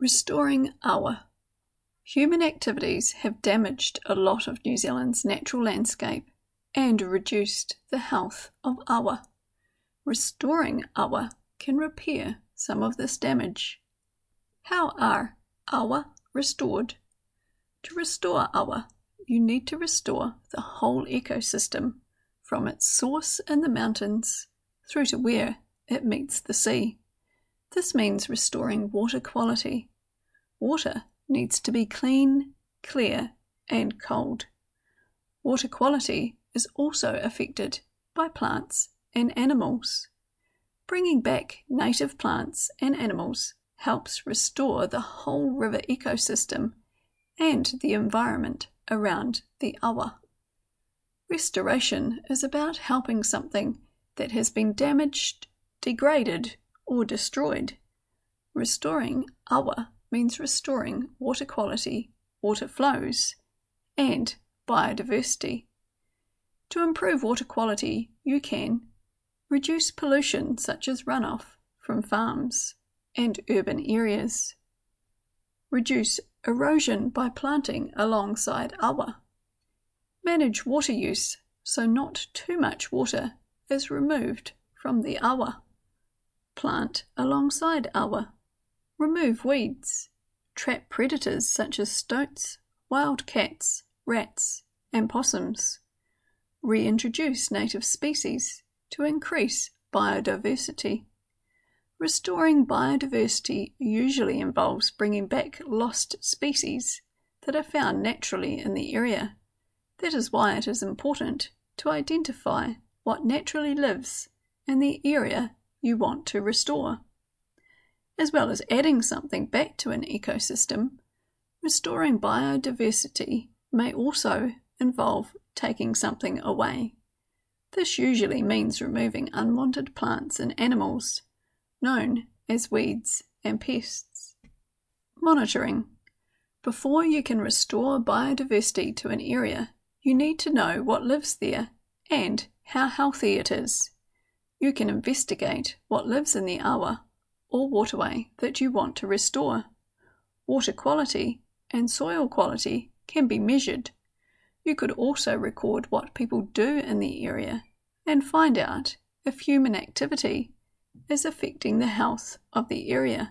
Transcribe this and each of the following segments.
Restoring awa. Human activities have damaged a lot of New Zealand's natural landscape and reduced the health of awa. Restoring awa can repair some of this damage. How are awa restored? To restore awa, you need to restore the whole ecosystem from its source in the mountains through to where it meets the sea. This means restoring water quality. Water needs to be clean, clear, and cold. Water quality is also affected by plants and animals. Bringing back native plants and animals helps restore the whole river ecosystem and the environment around the awa. Restoration is about helping something that has been damaged, degraded, or destroyed. Restoring awa means restoring water quality, water flows, and biodiversity. To improve water quality, you can reduce pollution such as runoff from farms and urban areas. Reduce erosion by planting alongside awa. Manage water use so not too much water is removed from the awa. Plant alongside awa. Remove weeds. Trap predators such as stoats, wild cats, rats, and possums. Reintroduce native species to increase biodiversity. Restoring biodiversity usually involves bringing back lost species that are found naturally in the area. That is why it is important to identify what naturally lives in the area you want to restore. As well as adding something back to an ecosystem, restoring biodiversity may also involve taking something away. This usually means removing unwanted plants and animals, known as weeds and pests. Monitoring. Before you can restore biodiversity to an area, you need to know what lives there and how healthy it is. You can investigate what lives in the awa or waterway that you want to restore. Water quality and soil quality can be measured. You could also record what people do in the area and find out if human activity is affecting the health of the area.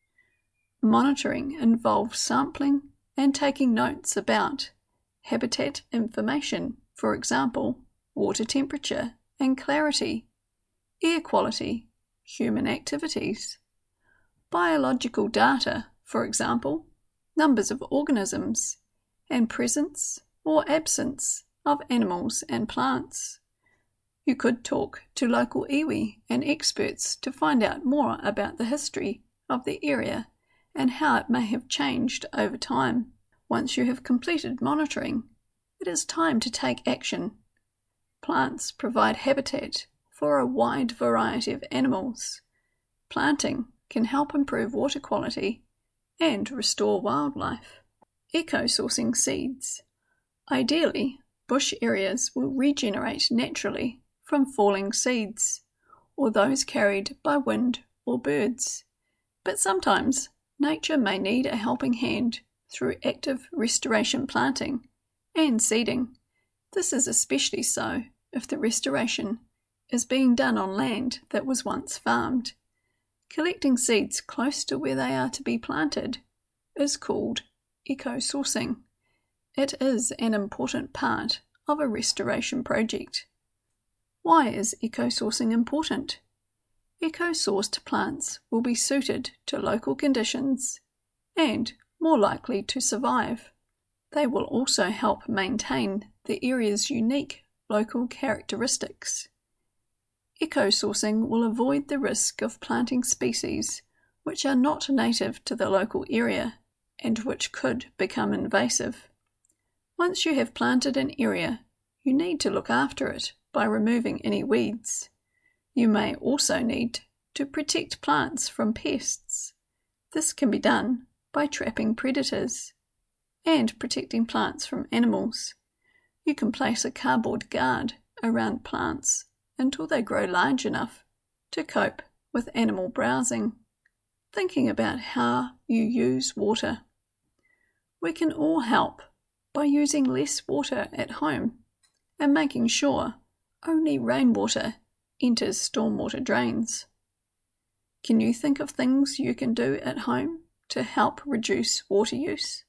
Monitoring involves sampling and taking notes about habitat information, for example, water temperature and clarity, air quality, human activities, biological data, for example, numbers of organisms, and presence or absence of animals and plants. You could talk to local iwi and experts to find out more about the history of the area and how it may have changed over time. Once you have completed monitoring, it is time to take action. Plants provide habitat for a wide variety of animals. Planting can help improve water quality and restore wildlife. Eco-sourcing seeds. Ideally, bush areas will regenerate naturally from falling seeds, or those carried by wind or birds. But sometimes, nature may need a helping hand through active restoration planting and seeding. This is especially so if the restoration is being done on land that was once farmed. Collecting seeds close to where they are to be planted is called eco-sourcing. It is an important part of a restoration project. Why is eco-sourcing important? Eco-sourced plants will be suited to local conditions and more likely to survive. They will also help maintain the area's unique local characteristics. Eco-sourcing will avoid the risk of planting species which are not native to the local area and which could become invasive. Once you have planted an area, you need to look after it by removing any weeds. You may also need to protect plants from pests. This can be done by trapping predators and protecting plants from animals. You can place a cardboard guard around plants until they grow large enough to cope with animal browsing. thinking about how you use water. We can all help by using less water at home and making sure only rainwater enters stormwater drains. Can you think of things you can do at home to help reduce water use?